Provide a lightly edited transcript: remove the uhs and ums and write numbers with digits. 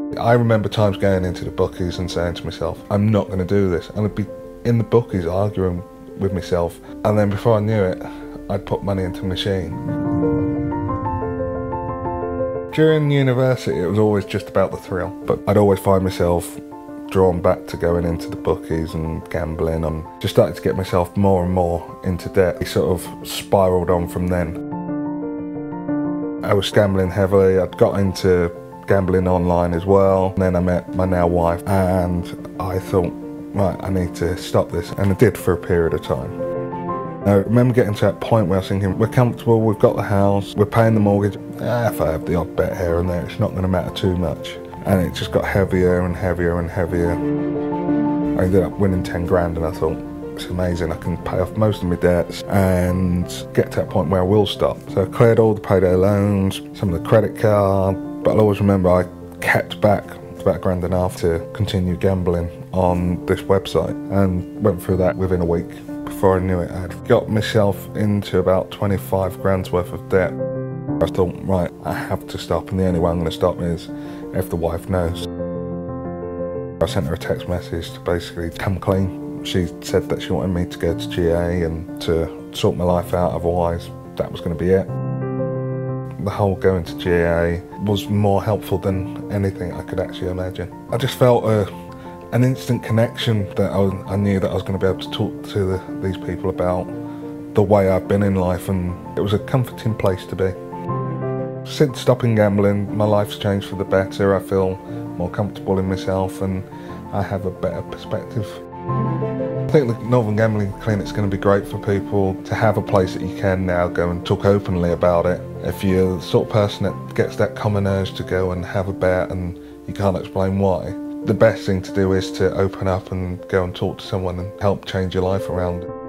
I remember times going into the bookies and saying to myself, I'm not going to do this. And I'd be in the bookies arguing with myself. And then before I knew it, I'd put money into the machine. During university, it was always just about the thrill. But I'd always find myself drawn back to going into the bookies and gambling. And just started to get myself more and more into debt. It sort of spiraled on from then. I was gambling heavily. I'd got into gambling online as well. And then I met my now wife and I thought, right, I need to stop this. And I did for a period of time. I remember getting to that point where I was thinking, we're comfortable, we've got the house, we're paying the mortgage. If I have the odd bet here and there, it's not going to matter too much. And it just got heavier and heavier and heavier. I ended up winning 10 grand and I thought, it's amazing, I can pay off most of my debts and get to that point where I will stop. So I cleared all the payday loans, some of the credit card, but I'll always remember I kept back about £1.5 to continue gambling on this website and went through that within a week. Before I knew it, I'd got myself into about 25 grand's worth of debt. I thought, right, I have to stop, and the only way I'm going to stop is if the wife knows. I sent her a text message to basically come clean. She said that she wanted me to go to GA and to sort my life out, otherwise that was going to be it. The whole going to GA was more helpful than anything I could actually imagine. I just felt an instant connection that I knew that I was going to be able to talk to these people about the way I've been in life, and it was a comforting place to be. Since stopping gambling, my life's changed for the better. I feel more comfortable in myself and I have a better perspective. I think the Northern Gambling Clinic's going to be great for people to have a place that you can now go and talk openly about it. If you're the sort of person that gets that common urge to go and have a bet and you can't explain why, the best thing to do is to open up and go and talk to someone and help change your life around.